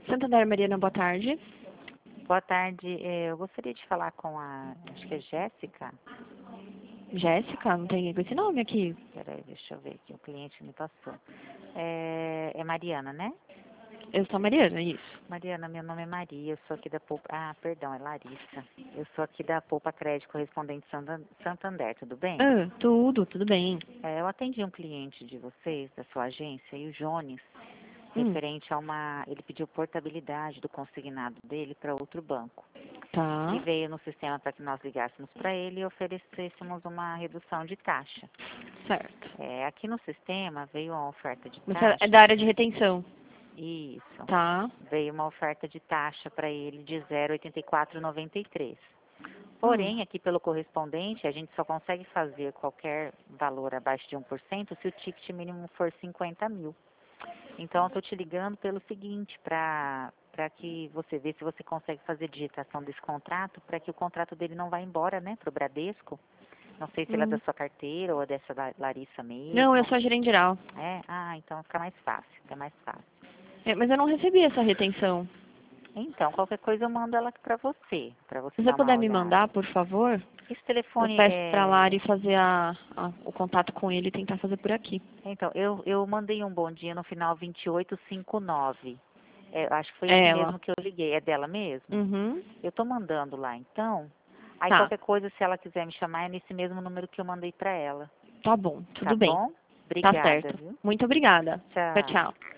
Santander Mariana, boa tarde. Boa tarde. Eu gostaria de falar com acho que é Jéssica. Jéssica? Não tem ninguém com esse nome aqui. Peraí, deixa eu ver aqui, o cliente me passou. É Mariana, né? Eu sou a Mariana, isso. Mariana, meu nome é Maria, eu sou aqui da Poupa... Ah, perdão, é Larissa. Eu sou aqui da Poupa Crédito Correspondente Santander, tudo bem? Tudo bem. Eu atendi um cliente de vocês, da sua agência, e o Jones, Hum, referente a ele pediu portabilidade do consignado dele para outro banco. tá, E veio no sistema para que nós ligássemos para ele e oferecêssemos uma redução de taxa. certo. Aqui no sistema veio uma oferta de Você é taxa. da área de retenção, Isso. tá? Veio uma oferta de taxa para ele de 0,8493. Hum, Porém, aqui pelo correspondente, a gente só consegue fazer qualquer valor abaixo de 1% se o ticket mínimo for 50 mil. Então, eu estou te ligando pelo seguinte, para que você veja se você consegue fazer digitação desse contrato, para que o contrato dele não vá embora, né, para o Bradesco. Não sei se ele é da hum. sua carteira ou é dessa Larissa Não, eu mesmo. sou a gerente geral. Então fica mais fácil, fica mais fácil. Mas eu não recebi essa retenção. Então, qualquer coisa eu mando ela para você Se você dar uma puder me olhada. mandar, por favor, Esse eu telefone peço pra Lari fazer o contato com ele e tentar fazer por aqui. Então, eu mandei um bom dia no final 2859. Acho que foi É esse ela. mesmo que eu liguei. É dela mesmo? Uhum. Eu tô mandando lá, então. Aí Tá, qualquer coisa, se ela quiser me chamar, é nesse mesmo número que eu mandei para ela. tá bom, Tá tudo bem. bom? Tá Obrigada, certo. viu? Muito obrigada. Tchau, Tchau. tchau.